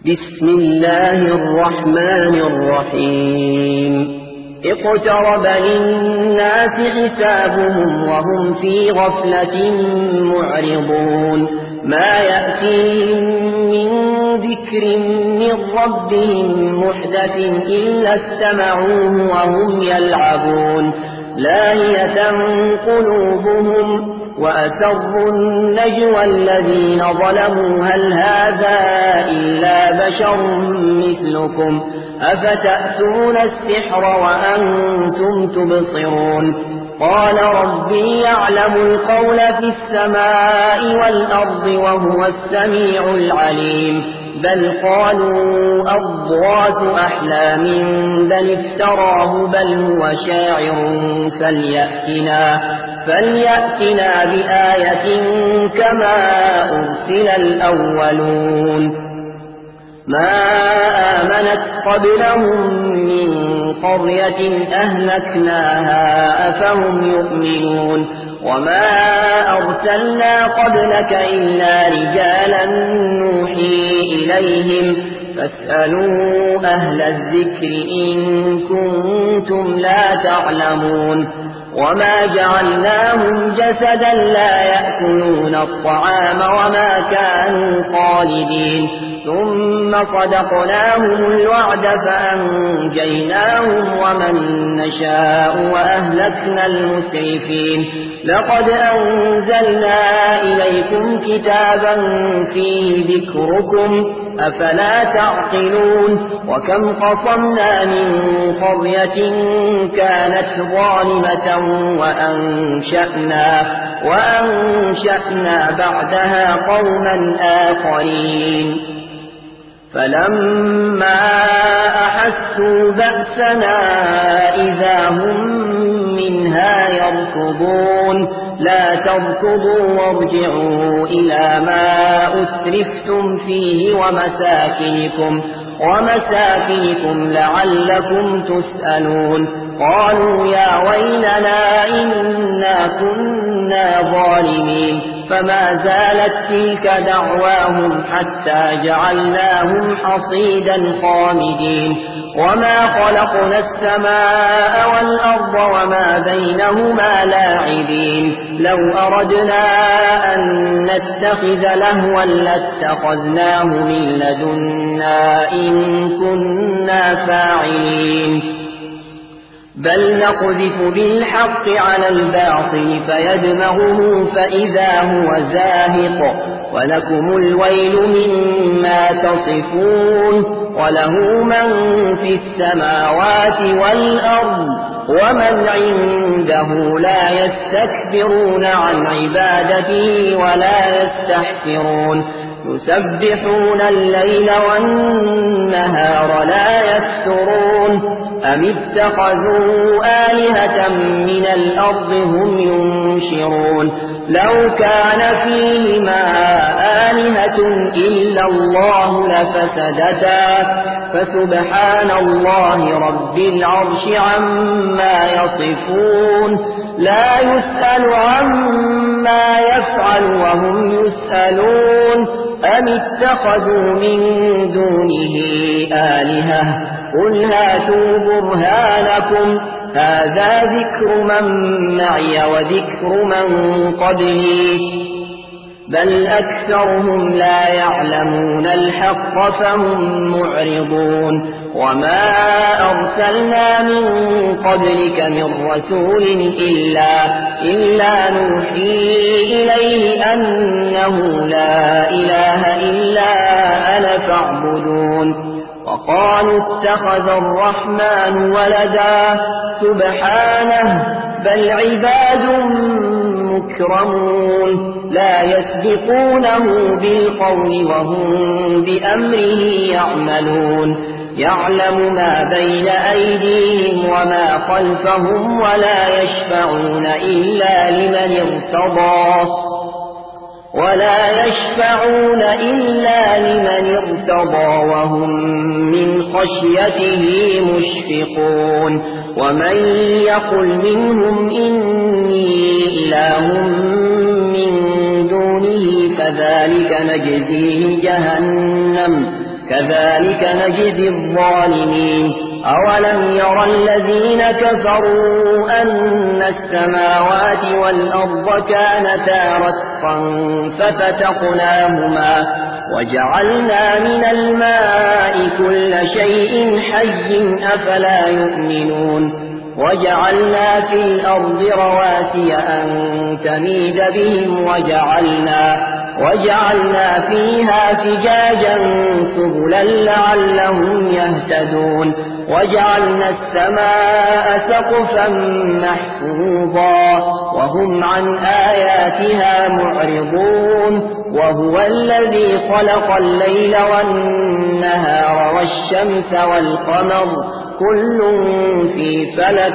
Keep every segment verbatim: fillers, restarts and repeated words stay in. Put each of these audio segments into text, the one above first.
بسم الله الرحمن الرحيم اقترب للناس حسابهم وهم في غفلة معرضون ما يأتيهم من ذكر من ربهم محدث إلا استمعوه وهم يلعبون لاهية قلوبهم وأسروا النجوى الذين ظلموا هل هذا إلا بشر مثلكم أفتأتون السحر وأنتم تبصرون قال ربي يعلم القول في السماء والأرض وهو السميع العليم بل قالوا أضغاث أحلام بل افتراه بل هو شاعر فليأتنا, فليأتنا بآية كما أرسل الأولون ما آمنت قبلهم من قرية أهلكناها أفهم يؤمنون وما أرسلنا قبلك إلا رجالا نوحي إليهم فاسألوا أهل الذكر إن كنتم لا تعلمون وما جعلناهم جسدا لا يأكلون الطعام وما كانوا خالدين ثم صدقناهم الوعد فأنجيناهم ومن نشاء وأهلكنا المسرفين لقد أنزلنا إليكم كتابا فيه ذكركم أفلا تعقلون وكم قصمنا من قرية كانت ظالمة وأنشأنا, وأنشأنا بعدها قوما آخرين فلما أحسوا بأسنا إذا هم منها يركضون لا تركضوا وارجعوا إلى ما أسرفتم فيه ومساكنكم, ومساكنكم لعلكم تسألون قالوا يا ويلنا إنا كنا ظالمين فما زالت تلك دعواهم حتى جعلناهم حصيدا خامدين وما خلقنا السماء والأرض وما بينهما لاعبين لو أردنا أن نتخذ لهوا لاتخذناه من لدنا إن كنا فاعلين بل نقذف بالحق على الباطل فيدمغه فإذا هو زاهق ولكم الويل مما تصفون وله من في السماوات والأرض ومن عنده لا يستكبرون عن عبادته ولا يستحسرون يسبحون الليل والنهار لا يفترون أم اتخذوا آلهة من الأرض هم ينشرون لو كان فيهما آلهة إلا الله لفسدتا فسبحان الله رب العرش عما يصفون لا يسأل عما يفعل وهم يسألون أم اتخذوا من دونه آلهة قل هاتوا برهانكم هذا ذكر من معي وذكر من قبلي بل أكثرهم لا يعلمون الحق فهم معرضون وما أرسلنا من قبلك من رسول إلا, إلا نوحي إليه أنه لا إله إلا أنا فاعبدون وقالوا اتخذ الرحمن ولدا سبحانه بل عباد مكرمون لا يسبقونه بالقول وهم بأمره يعملون يعلم ما بين أيديهم وما خلفهم ولا يشفعون إلا لمن ارتضى ولا يشفعون إلا لمن ارتضى وهم من خشيته مشفقون ومن يقل منهم إني إله من دونه كذلك نجزيه جهنم كذلك نجزي الظالمين أولم يرى الذين كفروا أن السماوات والأرض كانتا رتقا ففتقناهما وجعلنا من الماء كل شيء حي أفلا يؤمنون وجعلنا في الأرض رواسي أن تميد بهم وجعلنا, وجعلنا فيها فجاجا سبلا لعلهم يهتدون وجعلنا السماء سقفا محفوظا وهم عن آياتها معرضون وهو الذي خلق الليل والنهار والشمس والقمر كل في فلك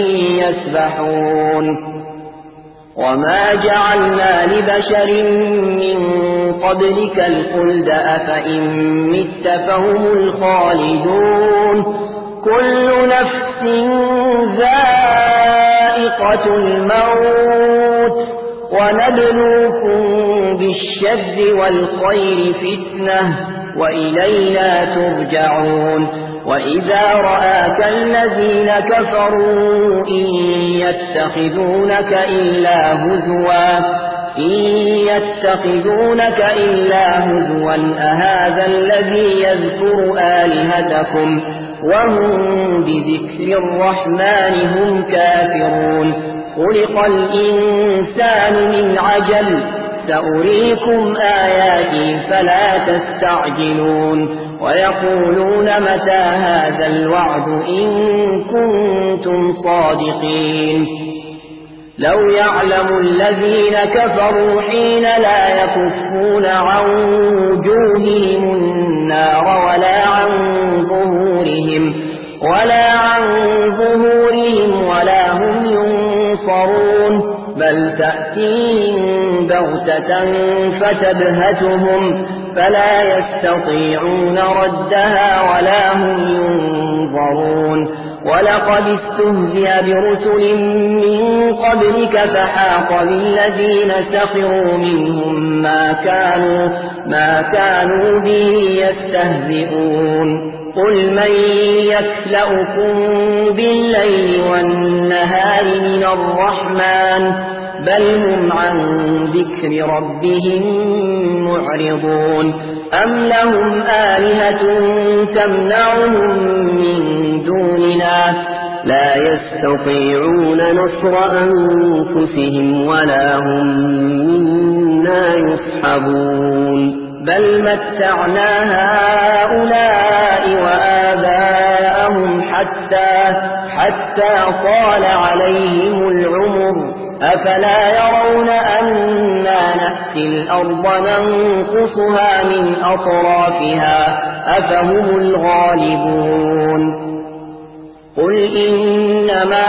يسبحون وما جعلنا لبشر من قبلك الخلد أفإن مت فهم الخالدون كل نفس ذائقة الموت ونبلوكم بالشر والخير فتنة وإلينا ترجعون وإذا رآك الذين كفروا إن يتخذونك إلا هزوا إن يتخذونك إلا هزوا أهذا الذي يذكر آلهتكم وهم بذكر الرحمن هم كافرون خلق الإنسان من عجل سأريكم آياتي فلا تستعجلون ويقولون متى هذا الوعد إن كنتم صادقين لو يعلم الذين كفروا حين لا يكفون عن وجوههم النار ولا عن ظهورهم ولا عن ظهورهم ولا هم ينصرون بل تأتيهم بغتة فتبهتهم فلا يستطيعون ردها ولا هم ينظرون ولقد استهزئ برسل من قبلك فحاق بالذين سخروا منهم ما كانوا, ما كانوا به يستهزئون قل من يكلؤكم بالليل والنهار من الرحمن بل هم عن ذكر ربهم معرضون أم لهم آلهة تمنعهم من دوننا لا يستطيعون نصر أنفسهم ولا هم منا يصحبون بل متعنا هؤلاء وآباءهم حتى, حتى طال عليهم العمر أفلا يرون أنا نأتي الأرض ننقصها من أطرافها أفهم الغالبون قل إنما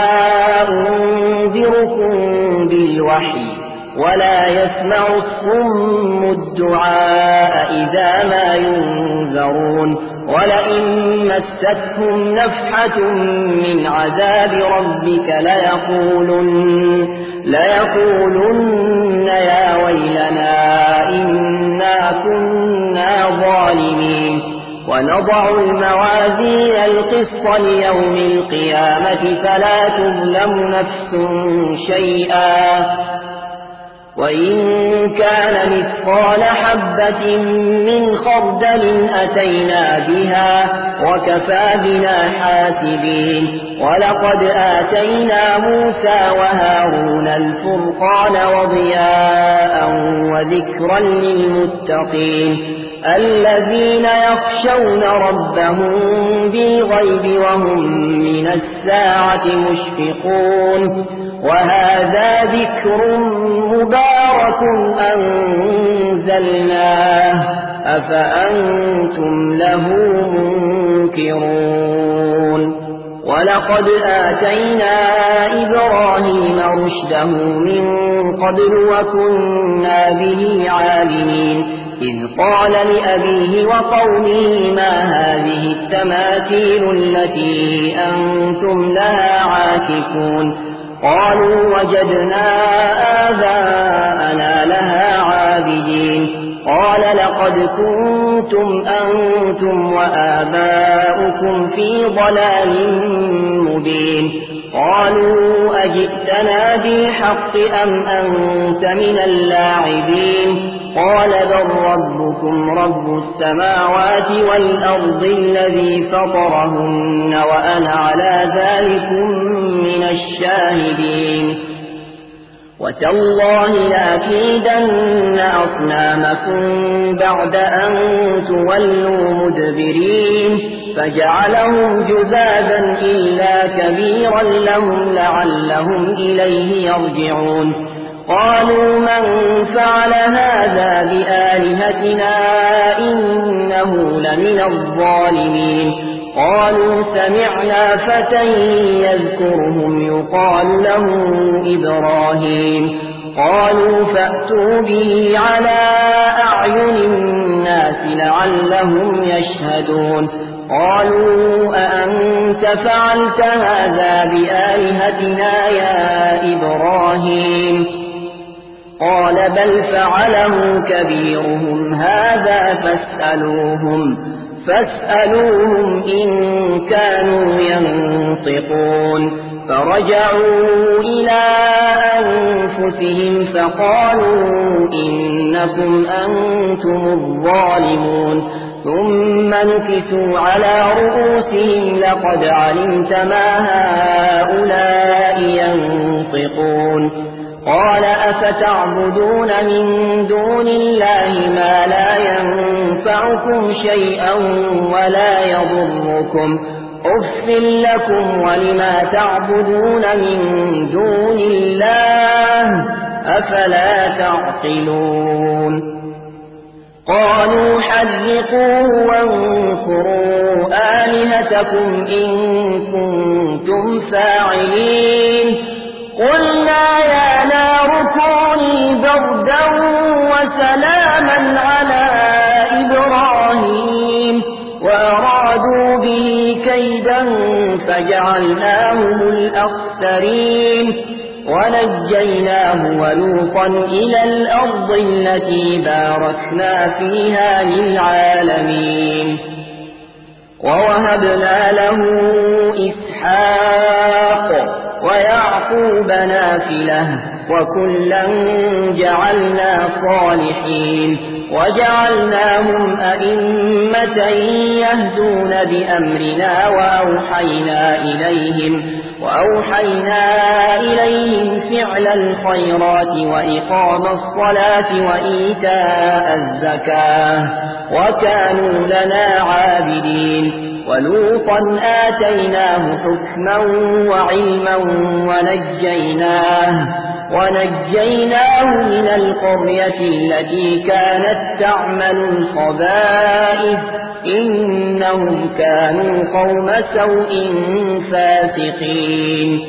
أنذركم بالوحي ولا يسمع الصم الدعاء إذا ما ينذرون ولئن مستهم نفحة من عذاب ربك ليقولن, ليقولن يا ويلنا إنا كنا ظالمين ونضع الموازين القسط ليوم القيامة فلا تظلم نفس شيئا وإن كان مثقال حبة من خردل أتينا بها وكفى بنا حاسبين ولقد آتينا موسى وهارون الفرقان وضياء وذكرا للمتقين الذين يخشون ربهم بالغيب وهم من الساعة مشفقون وهذا ذكر مبارك أنزلناه أفأنتم له منكرون ولقد آتينا إبراهيم رشده من قبل وكنا به عالمين إذ قال لأبيه وقومه ما هذه التماثيل التي أنتم لها عاكفون قالوا وجدنا آباءنا لها عابدين قال لقد كنتم أنتم وآباؤكم في ضلال مبين قالوا أجئتنا بالحق أم أنت من اللاعبين قال بل ربكم رب السماوات والأرض الذي فطرهن وأنا على ذلك من الشاهدين وتالله لأكيدن أصنامكم بعد أن تولوا مدبرين فجعلهم جذاذا إلا كبيرا لهم لعلهم إليه يرجعون قالوا من فعل هذا بآلهتنا إنه لمن الظالمين قالوا سمعنا فتى يذكرهم يقال له إبراهيم قالوا فأتوا به على أعين الناس لعلهم يشهدون قالوا أأنت فعلت هذا بآلهتنا يا إبراهيم قال بل فعله كبيرهم هذا فاسألوهم فاسألوهم إن كانوا ينطقون فرجعوا إلى أنفسهم فقالوا إنكم أنتم الظالمون ثم نكسوا على رؤوسهم لقد علمت ما هؤلاء ينطقون قال أفتعبدون من دون الله ما لا ينفعكم شيئا ولا يضركم أف لكم ولما تعبدون من دون الله أفلا تعقلون قالوا حرقوه وانصروا آلهتكم إن كنتم فاعلين قلنا يا نار كوني بردا وسلاما على إبراهيم وأرادوا به كيدا فجعلناهم الأخسرين ونجيناه ولوطا إلى الأرض التي باركنا فيها للعالمين ووهبنا له إسحاق ويعقوب نافلة وكلا جعلنا صالحين وجعلناهم أئمة يهدون بأمرنا وأوحينا إليهم وأوحينا إليهم فعل الخيرات وإقام الصلاة وإيتاء الزكاة وكانوا لنا عابدين ولوطا آتيناه حكما وعلما ونجيناه ونجيناه من القرية التي كانت تعمل الخبائث إنهم كانوا قوم سوء فاسقين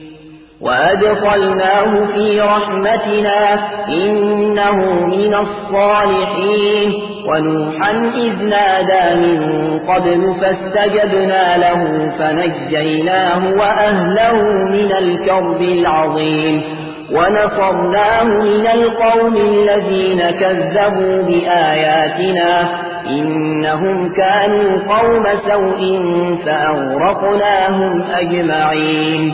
وأدخلناه في رحمتنا إنه من الصالحين ونوحا إذ نادى من قبل فاستجبنا له فنجيناه وأهله من الكرب العظيم ونصرناه من القوم الذين كذبوا بآياتنا إنهم كانوا قوم سوء فأغرقناهم أجمعين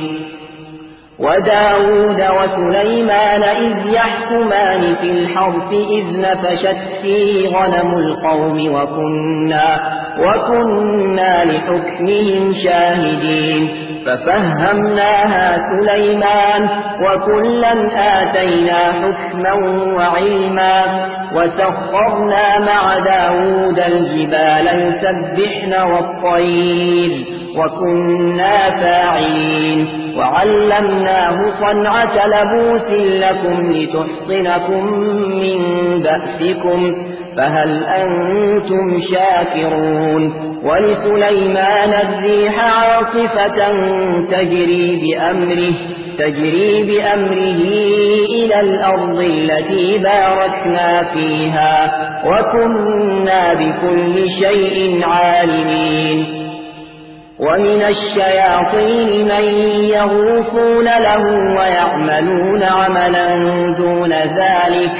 وداود وسليمان إذ يحكمان في الحرث إذ نفشت فيه غنم القوم وكنا, وكنا لحكمهم شاهدين ففهمناها سليمان وكلا آتينا حكما وعلما وسخرنا مع داود الجبال يسبحن والطير وكنا فاعلين وعلمناه صنعة لبوس لكم لتحصنكم من بأسكم فهل أنتم شاكرون ولسليمان الريح عاصفة تجري بأمره تجري بأمره إلى الأرض التي باركنا فيها وكنا بكل شيء عالمين ومن الشياطين من يغوصون له ويعملون عملا دون ذلك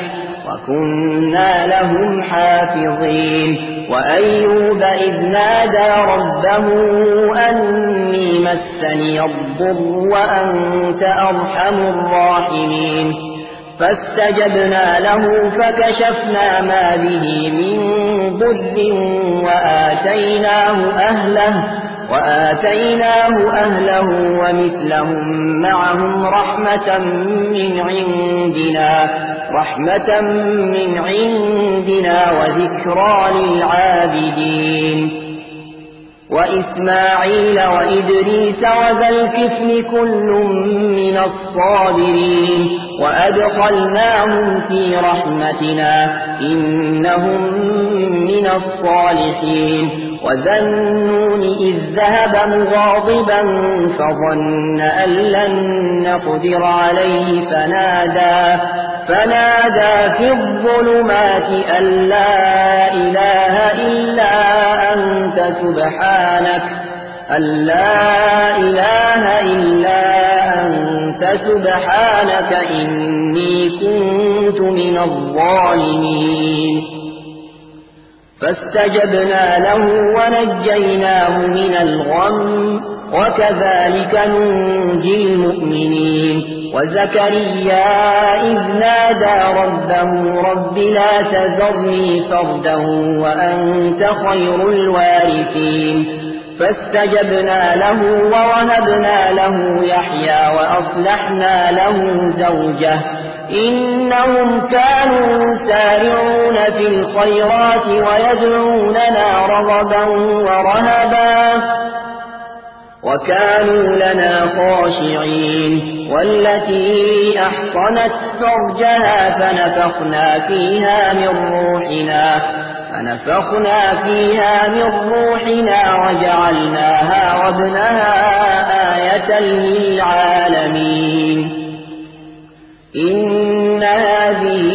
وكنا لهم حافظين وأيوب إذ نادى ربه أني مسني الضر وأنت أرحم الراحمين فاستجبنا له فكشفنا ما به من ضر وآتيناه أهله وآتيناه أهله ومثلهم معهم رحمة من عندنا رحمة من عندنا وذكرى للعابدين وإسماعيل وإدريس وذا الكفل كل من الصابرين وأدخلناهم في رحمتنا إنهم من الصالحين وذا النون إذ ذهب مغاضبا فظن أن لن نقدر عليه فنادى فنادى في الظلمات أن لا إله إلا أنت سبحانك أن لا إله إلا أنت سبحانك إني كنت من الظالمين فاستجبنا له ونجيناه من الغم وكذلك ننجي المؤمنين وزكريا إذ نادى ربه رب لا تذرني فردا وأنت خير الوارثين فاستجبنا له ووهبنا له يحيى وأصلحنا له زوجه إنهم كانوا يسارعون في الخيرات ويدعوننا رغبا ورهبا وكانوا لنا خاشعين والتي أحصنت فرجها فنفخنا فيها من روحنا فنفخنا فيها من روحنا وجعلناها وابنها آية للعالمين إن هذه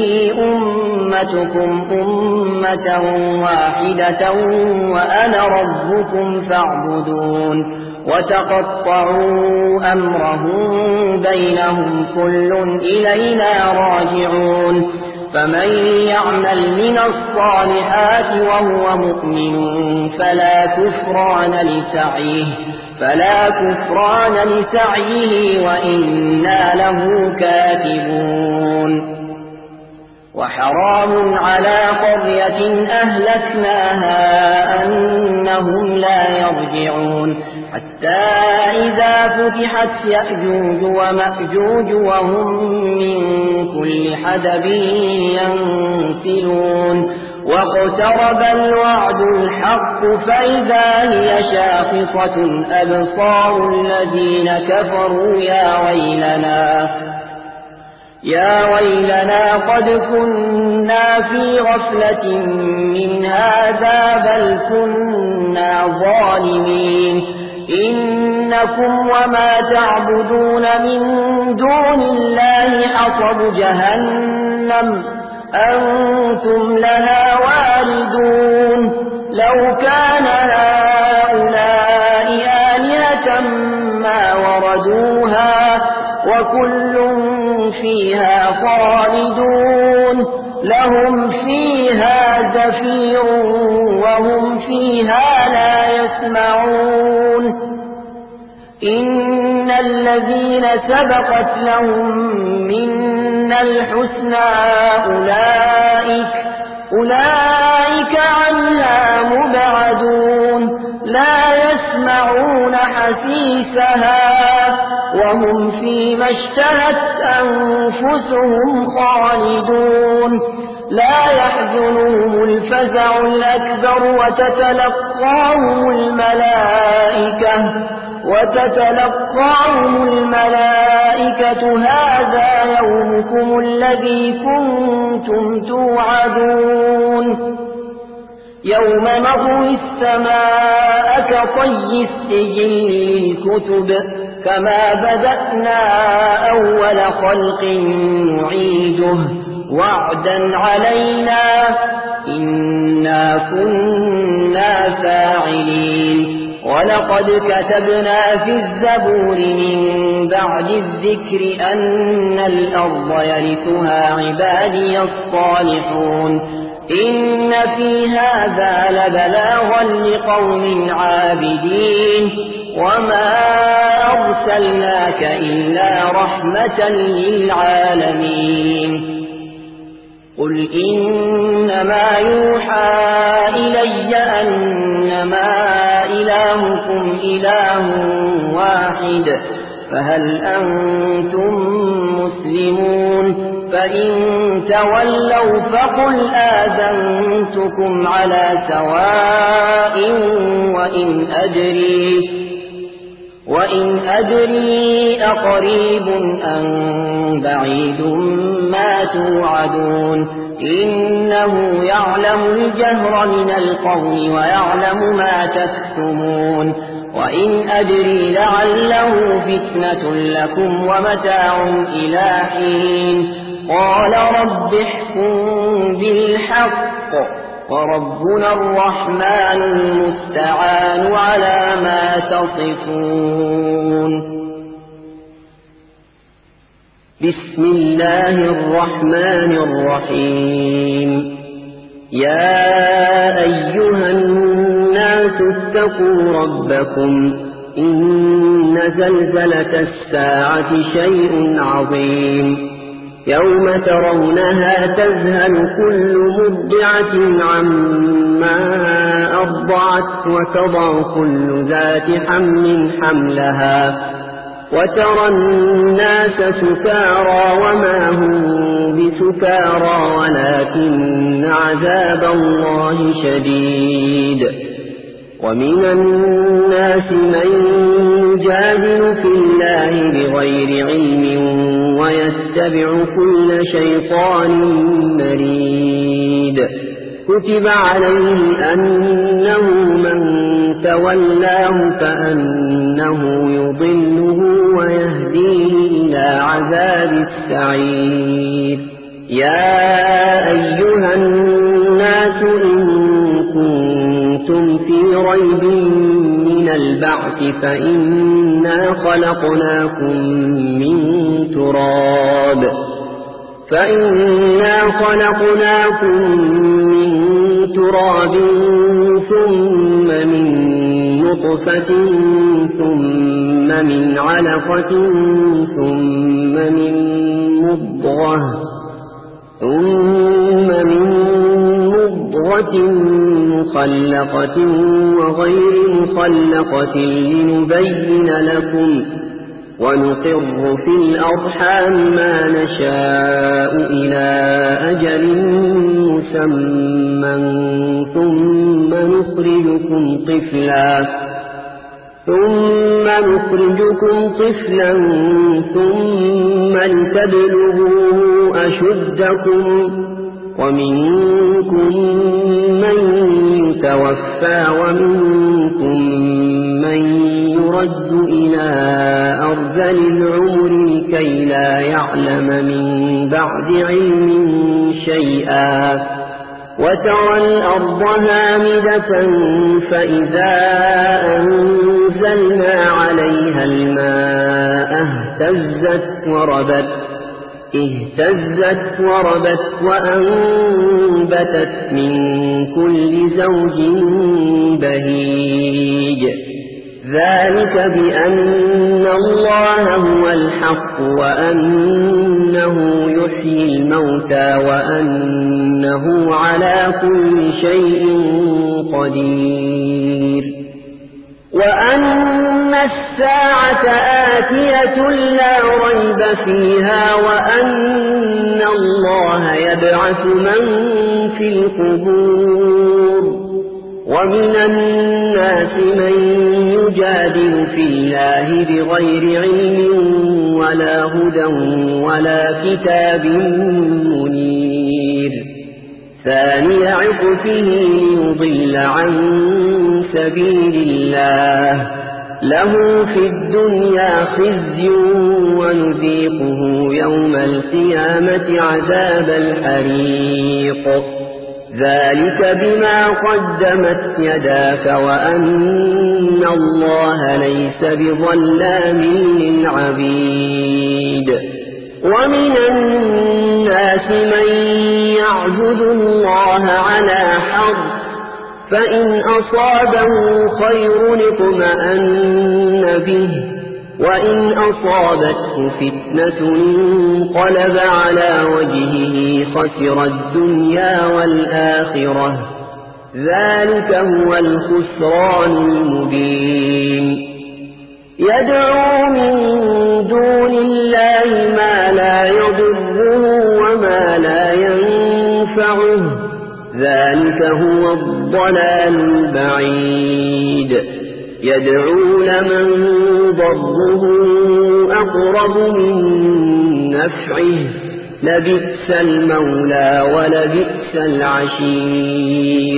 أمتكم أمة واحدة وأنا ربكم فاعبدون وتقطعوا أمرهم بينهم كل إلينا راجعون فمن يعمل من الصالحات وهو مؤمن فلا كفران لسعيه فلا كفران لسعيه وإنا له كاتبون وحرام على قرية أهلكناها أنهم لا يرجعون حتى إذا فتحت يأجوج ومأجوج وهم من كل حدب ينسلون واقترب الوعد الحق فإذا هي شاخصة أبصار الذين كفروا يا ويلنا يا ويلنا قد كنا في غفلة من هذا بل كنا ظالمين إنكم وما تعبدون من دون الله حصب جهنم أنتم لها واردون لو كان هؤلاء آلهة ما وردوها وكل فيها خالدون لهم فيها زفير وهم فيها لا يسمعون إن الذين سبقت لهم منا الحسنى أولئك أولئك عنها مبعدون لا يسمعون حسيسها وهم فيما اشتهت أنفسهم خالدون لا يحزنهم الفزع الأكبر وتتلقاهم الملائكة وتتلقاهم الملائكة هذا يومكم الذي كنتم توعدون يوم نطوي السماء كطي السجل للكتب كما بدأنا أول خلق نعيده وعدا علينا إنا كنا فاعلين ولقد كتبنا في الزبور من بعد الذكر أن الأرض يرثها عبادي الصالحون إن في هذا لبلاغا لقوم عابدين وما أرسلناك إلا رحمة للعالمين قل إنما يوحى إلي أنما إلهكم إله واحد فهل أنتم مسلمون فإن تولوا فقل آذنتكم على سواء وإن أدري وإن أدري أقريب أم بعيد ما توعدون إنه يعلم الجهر من القول ويعلم ما تكتمون وإن أدري لعله فتنة لكم ومتاع إلى حين قال رب احكم بالحق وربنا الرحمن المستعان على ما تصفون بسم الله الرحمن الرحيم يا أيها الناس اتقوا ربكم إن زلزلة الساعة شيء عظيم يوم ترونها تذهل كل مرضعة عما أرضعت وتضع كل ذات حمل حملها وترى الناس سكارى وما هم بسكارى ولكن عذاب الله شديد ومن الناس من يجادل في الله بغير علم ويتبع كل شيطان مريد كتب عليه أنه من تولاه فأنه يضله ويهديه إلى عذاب السعير يا أيها الناس إن كنتم في ريب من البعث فإنا خلقناكم من تراب فإنا خلقناكم من تراب ثم من نطفة ثم من علقة ثم من مضغة ثم من مضغة مخلقة وغير مخلقة لنبين لكم ونقر في الأرحام ما نشاء إلى أجل مسمى ثم نخرجكم طفلا ثم نخرجكم طفلا ثم لتبلغوا أشدكم ومنكم من يتوفى ومنكم من يرد إلى أرذل العمر لكي لا يعلم من بعد علم شيئا وترى الأرض هامدة فإذا أنزلنا عليها الماء اهتزت وربت اهتزت وربت وأنبتت من كل زوج بهيج ذلك بأن الله هو الحق وأنه يحيي الموتى وأنه على كل شيء قدير وأن الساعة آتية لا ريب فيها وأن الله يبعث من في القبور ومن الناس من يجادل في الله بغير علم ولا هدى ولا كتاب منير ثاني عطفه ليضل عن سبيل الله له في الدنيا خزي ونذيقه يوم القيامة عذاب الحريق ذلك بما قدمت يداك وأن الله ليس بظلام للعبيد ومن الناس من يعبد الله على حرف فإن أصابه خير اطمأن به وإن أصابته فتنة انقلب على وجهه خسر الدنيا والآخرة ذلك هو الخسران المبين يدعو من دون الله ما لا يضره وما لا ينفعه ذلك هو الضلال البعيد يدعو لمن ضره أقرب من نفعه لبئس المولى ولبئس العشير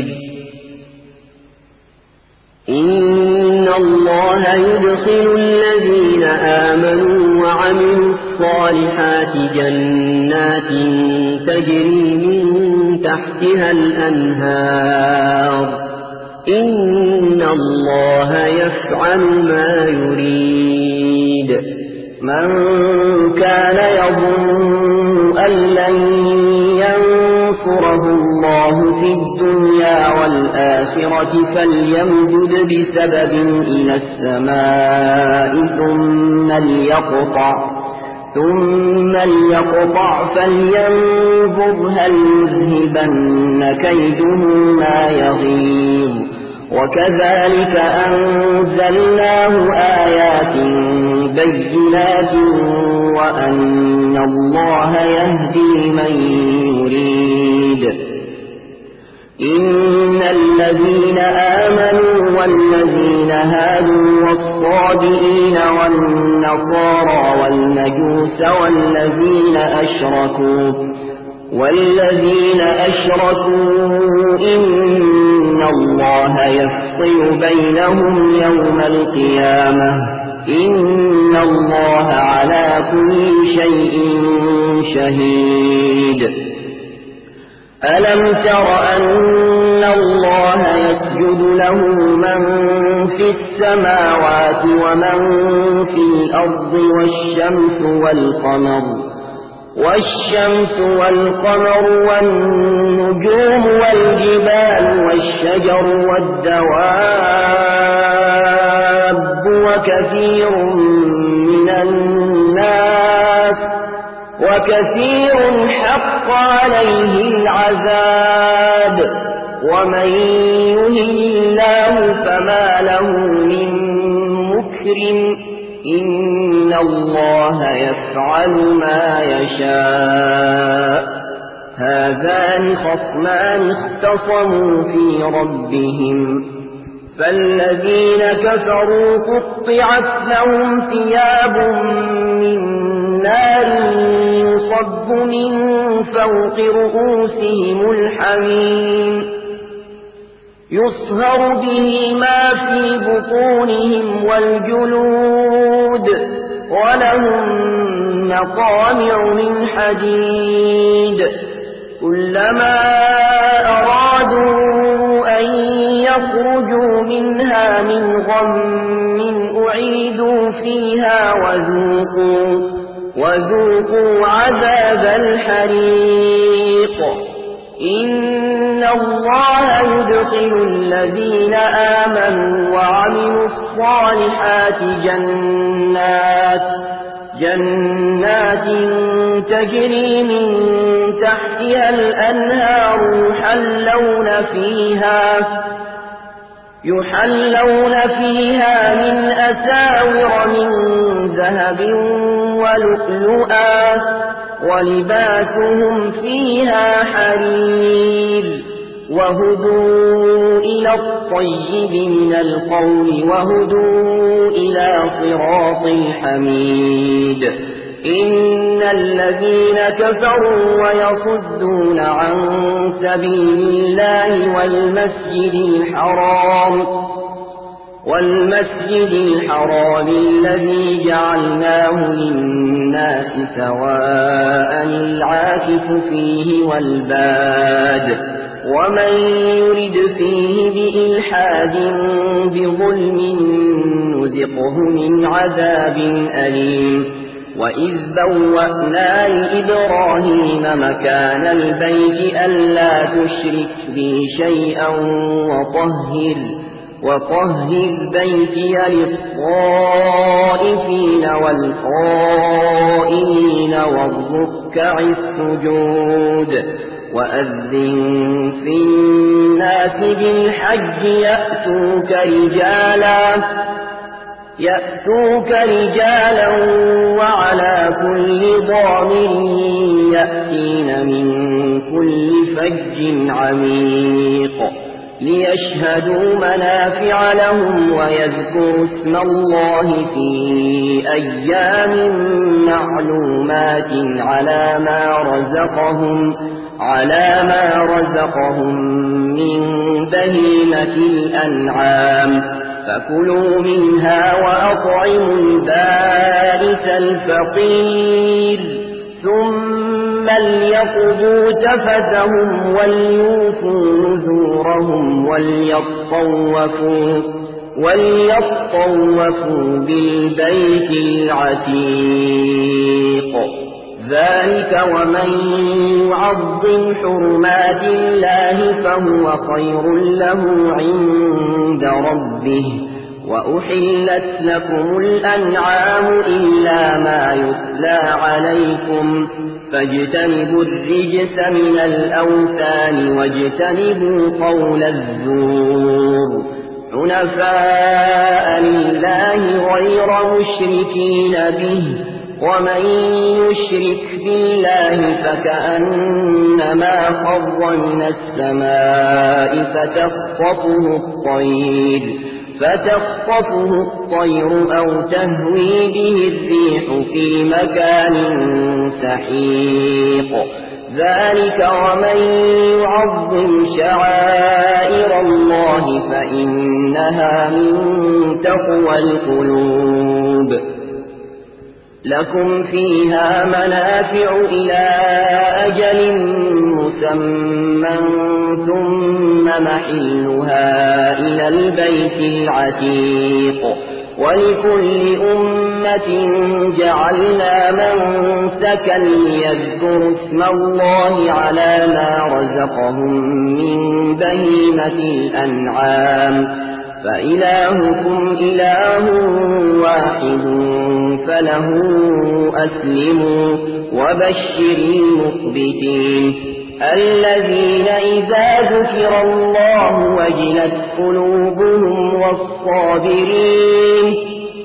إن الله يدخل الذين آمنوا وعملوا الصالحات جنات تجري من تحتها الأنهار إن الله يفعل ما يريد من كان يظن أن لن ينصره الله في الدنيا والآخرة فليمدد بسبب إلى السماء ثم ليقطع ثم ليقطع فلينظر هل يذهبن كيده ما يغيظ وكذلك أنزلناه آيات بينات وأن الله يهدي من يريد إن الذين آمنوا والذين هادوا والصابئين والنصارى والمجوس والذين أشركوا والذين أشركوا إن الله يفصل بينهم يوم القيامة إن الله على كل شيء شهيد ألم تر أن الله يسجد له من في السماوات ومن في الأرض والشمس والقمر والشمس والقمر والنجوم والجبال والشجر والدواب وكثير من الناس وكثير حق عليه العذاب ومن يهن الله فما له من مكرم إن الله يفعل ما يشاء هذان خصمان اختصموا في ربهم فالذين كفروا قطعت لهم ثياب من نار يصب من فوق رؤوسهم الحميم يصهر به ما في بطونهم والجلود ولهم مقامع من حديد كلما أرادوا أن يخرجوا منها من غم أعيدوا فيها وذوقوا وذوقوا عذاب الحريق إن الله يدخل الذين آمنوا وعملوا الصالحات جنات جنات تجري من تحتها الأنهار يحلون فيها يحلون فيها من أساور من ذهب ولؤلؤا ولباسهم فيها حرير وهدوا إلى الطيب من القول وهدوا إلى صراط الحميد إن الذين كفروا ويصدون عن سبيل الله والمسجد الحرام والمسجد الحرام الذي جعلناه للناس سواء العاكف فيه والباد ومن يرد فيه بإلحاد بظلم نذقه من عذاب أليم وإذ بوأنا لإبراهيم مكان البيت ألا تشرك بي شيئا وطهر وطهر بيتي للطائفين والقائمين والركع السجود وأذن في الناس بالحج يأتوك رجالا يأتوك رجالا وعلى كل ضامر يأتين من كل فج عميق ليشهدوا منافع لهم ويذكروا اسم الله في أيام معلومات على ما رزقهم على ما رزقهم من بهيمة الأنعام فكلوا منها وأطعموا البائس الفقير ثم ليقضوا تفثهم وليوفوا نذورهم وليطوفوا وليطوفوا بالبيت العتيق ذلك ومن يعظم حرمات الله فهو خير له عند ربه وأحلت لكم الأنعام إلا ما يتلى عليكم فاجتنبوا الرجس من الأوثان واجتنبوا قول الزور حنفاء لله غير مشركين به ومن يشرك بالله فكأنما خر من السماء فتخطفه الطير فتخطفه الطير أو تهوي به الريح في مكان سحيق ذلك ومن يعظم شعائر الله فإنها من تقوى القلوب لكم فيها منافع إلى أجل مسمى ثم محلها إلى البيت العتيق ولكل أمة جعلنا منسكا ليذكروا اسم الله على ما رزقهم من بهيمة الأنعام فإلهكم إله واحد فله أسلموا وبشر المخبتين الذين إذا ذكر الله وجلت قلوبهم والصابرين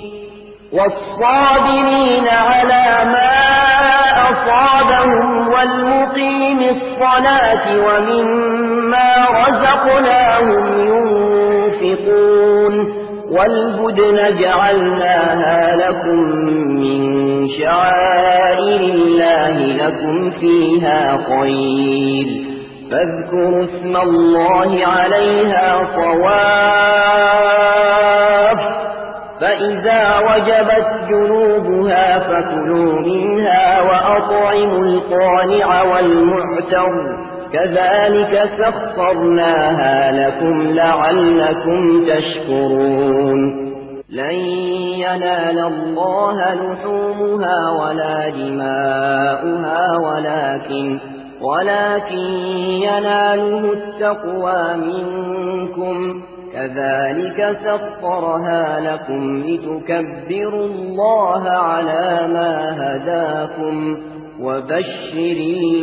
والصابرين على ما أصابهم والمقيم الصلاة ومما رزقناهم ينفقون والبدن جعلناها لكم من شعائر الله لكم فيها خير فاذكروا اسم الله عليها صواف فإذا وجبت جنوبها فكلوا منها وأطعموا القانع والمعتر كذلك سخرناها لكم لعلكم تشكرون لن ينال الله لحومها ولا دماؤها ولكن ولكن يناله التقوى منكم كذلك سخرها لكم لتكبروا الله على ما هداكم وبشر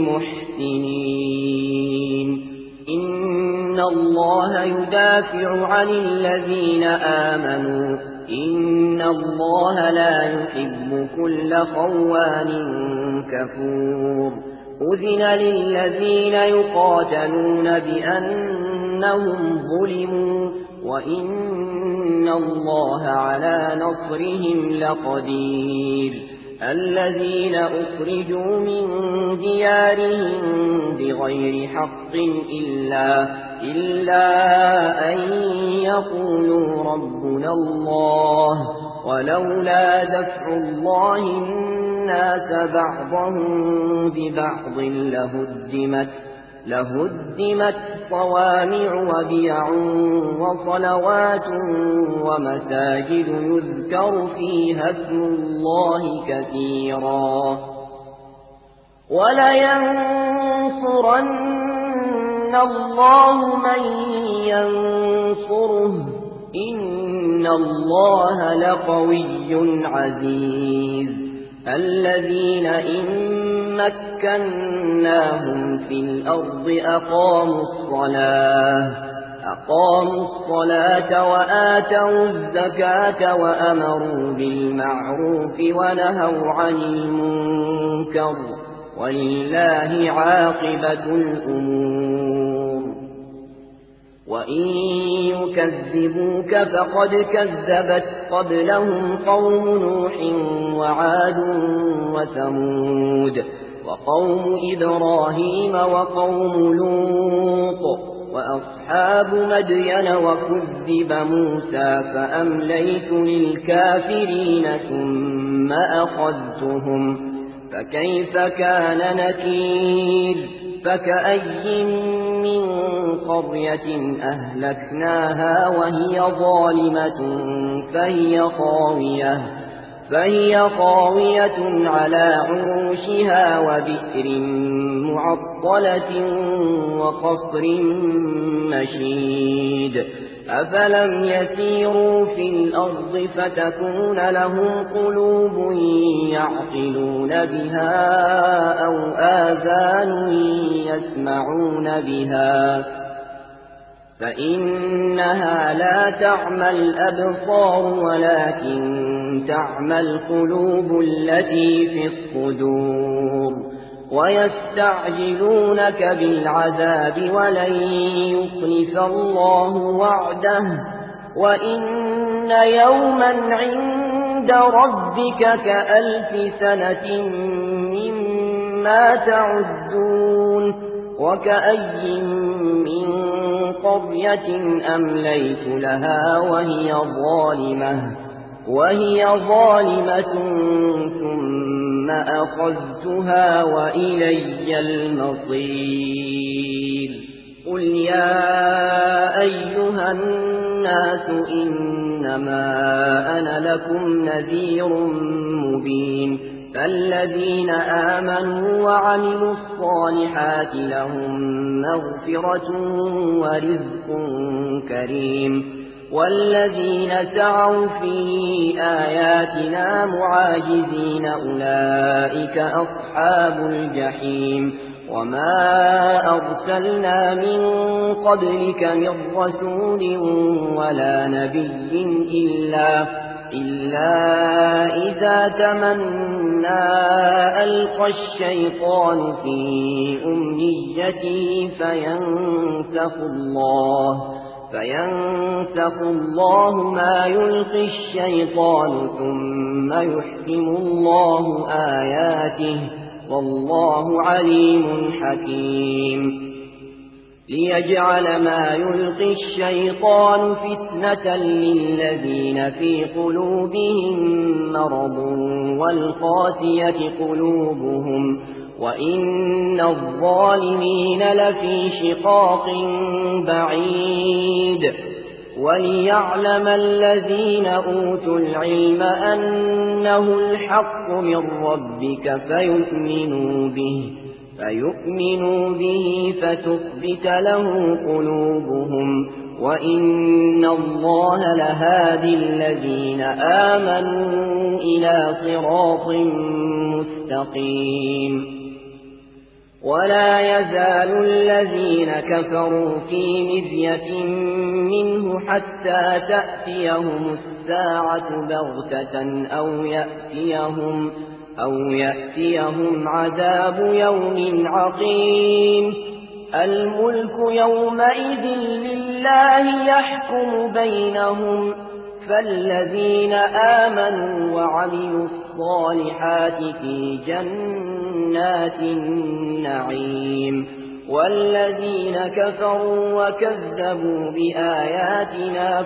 المحسنين إن الله يدافع عن الذين آمنوا إن الله لا يحب كل خوان كفور أذن للذين يقاتلون بأنهم ظلموا وإن الله على نصرهم لقدير الذين أخرجوا من ديارهم بغير حق إلا, إلا أن يقولوا ربنا الله ولولا دفع الله الناس بعضهم ببعض لهدمت لهدمت صوامع وبيع وصلوات ومساجد يذكر فيها اسم الله كثيرا ولينصرن الله من ينصره إن الله لقوي عزيز الذين إن مكناهم في الأرض أقاموا الصلاة أقاموا الصلاة وآتوا الزكاة وأمروا بالمعروف ونهوا عن المنكر ولله عاقبة الأمور وإن يكذبوك فقد كذبت قبلهم قوم نوح وعاد وثمود وقوم إبراهيم وقوم لوط وأصحاب مدين وكذب موسى فأمليت للكافرين ثم أخذتهم فكيف كان نكير فكأي من قرية أهلكناها وهي ظالمة فهي خاوية فهي خاوية على عروشها وبئر معطلة وقصر مشيد أفلم يسيروا في الأرض فتكون لهم قلوب يعقلون بها أو آذان يسمعون بها فإنها لا تعمى الأبصار ولكن تعمى القلوب التي في الصدور ويستعجلونك بالعذاب ولن يخلف الله وعده وإن يوما عند ربك كألف سنة مما تعدون وكأي من قرية أمليت لها وهي ظالمة وهي ظالمة ثم أخذتها وإلي المصير قل يا أيها الناس إنما أنا لكم نذير مبين فالذين آمنوا وعملوا الصالحات لهم مغفرة ورزق كريم والذين سعوا في آياتنا معاجزين أولئك أصحاب الجحيم وما أرسلنا من قبلك من رسول ولا نبي إلا إلا إذا تمنى ألقى الشيطان في أمنيته فينسخ الله فينسخ الله ما يلقي الشيطان ثم يحكم الله آياته والله عليم حكيم ليجعل ما يلقي الشيطان فتنة للذين في قلوبهم مرض والقاسية قلوبهم وإن الظالمين لفي شقاق بعيد وليعلم الذين أوتوا العلم أنه الحق من ربك فيؤمنوا به فيؤمنوا به فتثبت له قلوبهم وإن الله لهادي الذين آمنوا إلى صراط مستقيم ولا يزال الذين كفروا في مرية منه حتى تأتيهم الساعة بغتة أو يأتيهم أو يأتيهم عذاب يوم عقيم الملك يومئذ لله يحكم بينهم فالذين آمنوا وعملوا الصالحات في جنات النعيم والذين كفروا وكذبوا بآياتنا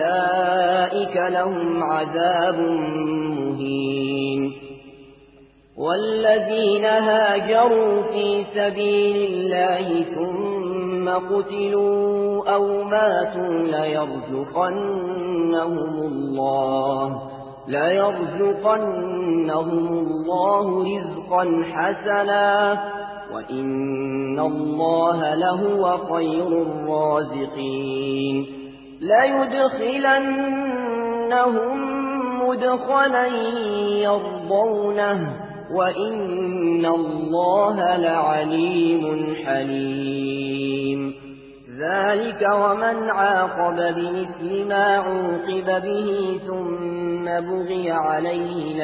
فأولئك لهم عذاب مهين والذين هاجروا في سبيل الله ثم قتلوا أو ماتوا ليرزقنهم الله ليرزقنهم الله رزقا حسنا وإن الله لهو خير الرازقين ليدخلنهم مدخلا يرضونه وإن الله لعليم حليم ذلك ومن عاقب بمثل ما عوقب به ثم بغي عليه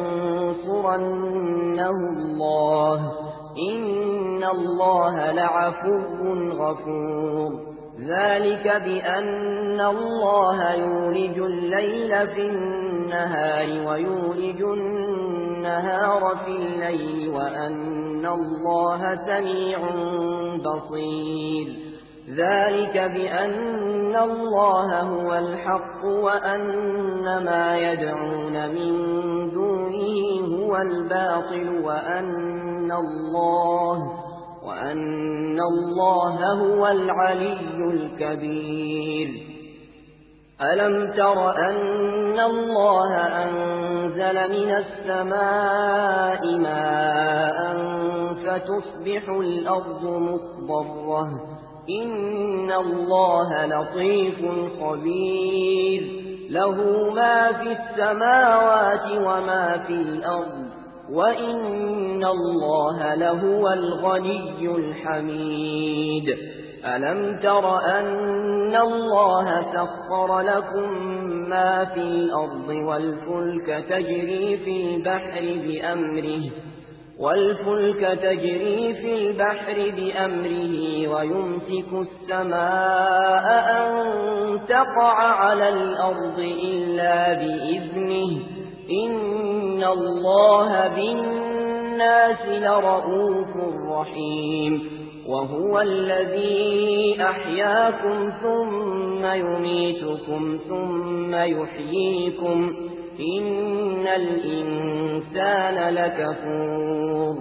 لينصرنه الله إن الله لعفو غفور ذلك بأن الله يولج الليل في النهار ويولج النهار في الليل وأن الله سميع بصير ذلك بأن الله هو الحق وأن ما يدعون من دونه هو الباطل وأن الله وأن الله هو العلي الكبير ألم تر أن الله أنزل من السماء ماء فتصبح الأرض مخضرة إن الله لطيف خبير له ما في السماوات وما في الأرض وإن الله لهو الغني الحميد ألم تر أن الله سخر لكم ما في الأرض والفلك تجري في البحر بأمره والفلك تجري في البحر بأمره ويمسك السماء أن تقع على الأرض إلا بإذنه إن الله بالناس لرؤوف رحيم وهو الذي أحياكم ثم يميتكم ثم يحييكم إن الإنسان لكفور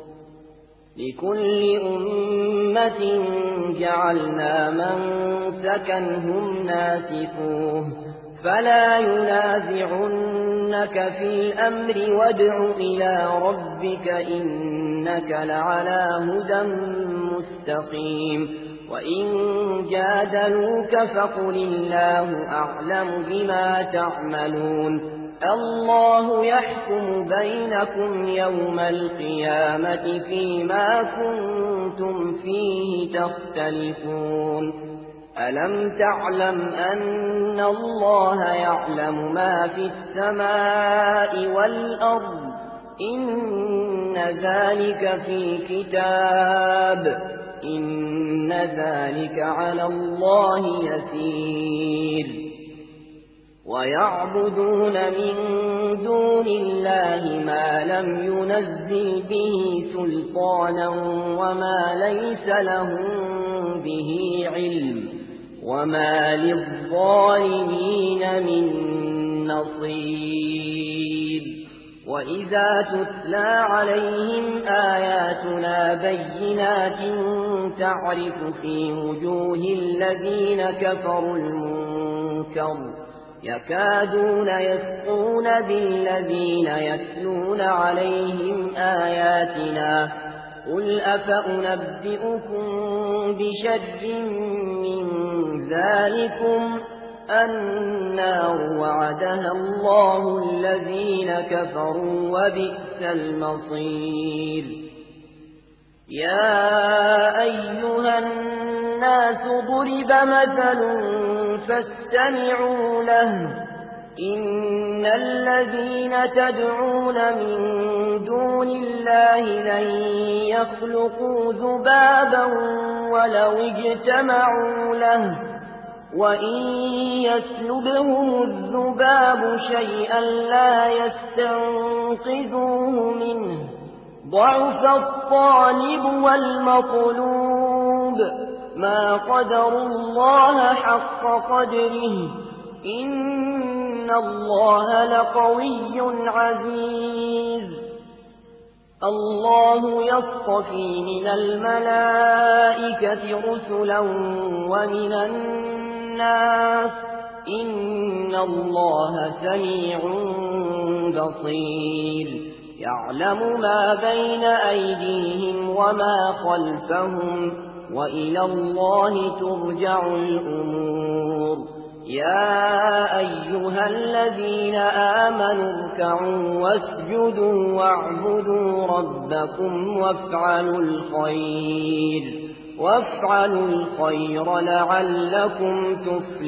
لكل أمة جعلنا منسكا هم ناسكوه فلا ينازعنك في الأمر وادع إلى ربك إنك لعلى هدى مستقيم وإن جادلوك فقل الله أعلم بما تعملون الله يحكم بينكم يوم القيامة فيما كنتم فيه تختلفون ألم تعلم أن الله يعلم ما في السماء والأرض إن ذلك في كتاب إن ذلك على الله يسير ويعبدون من دون الله ما لم ينزل به سلطانا وما ليس لهم به علم وما للظالمين من نصير وإذا تتلى عليهم آياتنا بينات تعرف في وجوه الذين كفروا المنكر يكادون يسقون بالذين يتلون عليهم آياتنا قل أفأنبئكم بشر من ذلكم النار وعدها الله الذين كفروا وبئس المصير يا أيها الناس ضرب مثل فاستمعوا له إن الذين تدعون من دون الله لن يخلقوا ذبابا ولو اجتمعوا له وإن يسلبهم الذباب شيئا لا يستنقذوه منه ضعف الطالب والمطلوب ما قدروا الله حق قدره إن الله لقوي عزيز الله يصطفي من الملائكة رسلا ومن الناس إن الله سميع بصير يعلم ما بين أيديهم وما خلفهم وإلى الله ترجع الأمور يا أيها الذين آمنوا اركعوا واسجدوا واعبدوا ربكم وافعلوا الخير وافعلوا الخير لعلكم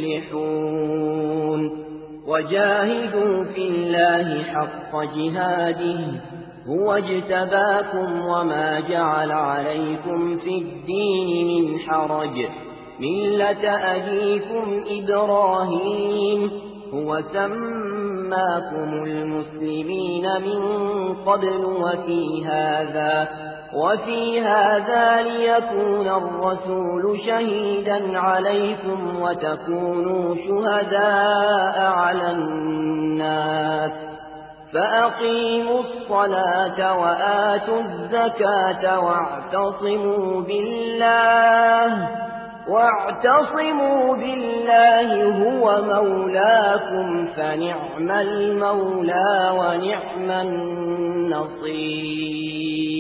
تفلحون وجاهدوا في الله حق جهاده هو اجتباكم وما جعل عليكم في الدين من حرج ملة أبيكم إبراهيم هو سماكم المسلمين من قبل وفي هذا وفي هذا ليكون الرسول شهيدا عليكم وتكونوا شهداء على الناس فأقيموا الصلاة وآتوا الزكاة واعتصموا بالله واعتصموا بالله هو مولاكم فنعم المولى ونعم النصير